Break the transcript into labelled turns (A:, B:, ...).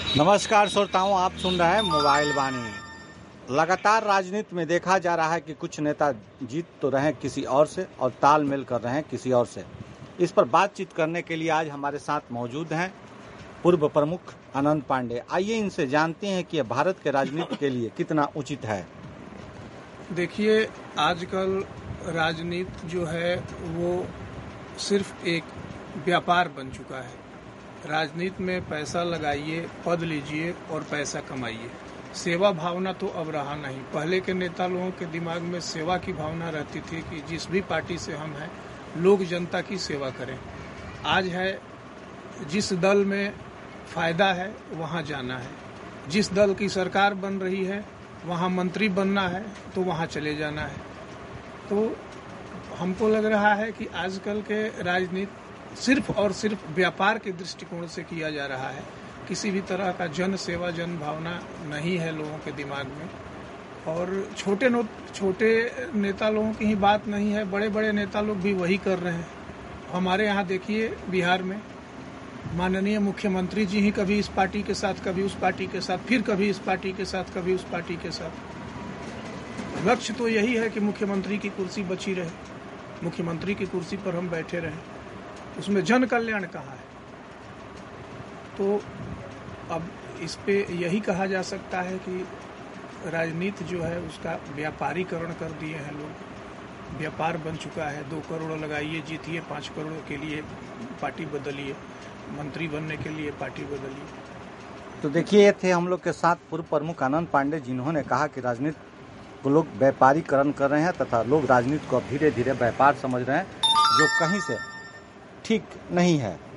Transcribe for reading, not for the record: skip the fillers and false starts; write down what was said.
A: नमस्कार श्रोताओं, आप सुन रहे हैं मोबाइल वाणी। लगातार राजनीति में देखा जा रहा है कि कुछ नेता जीत तो रहे हैं किसी और से और तालमेल कर रहे हैं किसी और से। इस पर बातचीत करने के लिए आज हमारे साथ मौजूद हैं पूर्व प्रमुख अनंत पांडे। आइए इनसे जानते हैं कि यह भारत के राजनीति के लिए कितना उचित है।
B: देखिए, आजकल राजनीति जो है वो सिर्फ एक व्यापार बन चुका है। राजनीति में पैसा लगाइए, पद लीजिए और पैसा कमाइए। सेवा भावना तो अब रहा नहीं। पहले के नेता लोगों के दिमाग में सेवा की भावना रहती थी कि जिस भी पार्टी से हम हैं, लोग जनता की सेवा करें। आज है जिस दल में फायदा है वहाँ जाना है, जिस दल की सरकार बन रही है वहाँ मंत्री बनना है तो वहाँ चले जाना है। तो हमको लग रहा है कि आजकल के राजनीति सिर्फ और सिर्फ व्यापार के दृष्टिकोण से किया जा रहा है। किसी भी तरह का जन सेवा, जन भावना नहीं है लोगों के दिमाग में। और छोटे नेता लोगों की ही बात नहीं है, बड़े बड़े नेता लोग भी वही कर रहे हैं। हमारे यहाँ देखिए, बिहार में माननीय मुख्यमंत्री जी ही कभी इस पार्टी के साथ, कभी उस पार्टी के साथ, फिर कभी इस पार्टी के साथ, कभी उस पार्टी के साथ। लक्ष्य तो यही है कि मुख्यमंत्री की कुर्सी बची रहे, मुख्यमंत्री की कुर्सी पर हम बैठे रहें। उसमें जन कल्याण कहाँ है? तो अब इस पे यही कहा जा सकता है कि राजनीति जो है उसका व्यापारीकरण कर दिए हैं लोग। व्यापार बन चुका है। 2 करोड़ लगाइए, जीतिए, 5 करोड़ के लिए पार्टी बदलिए, मंत्री बनने के लिए पार्टी बदलिए।
A: तो देखिए, ये थे हम लोग के साथ पूर्व प्रमुख अनंत पांडे, जिन्होंने कहा कि राजनीति को लोग व्यापारीकरण कर रहे हैं तथा लोग राजनीति को अब धीरे धीरे व्यापार समझ रहे हैं, जो कहीं से ठीक नहीं है।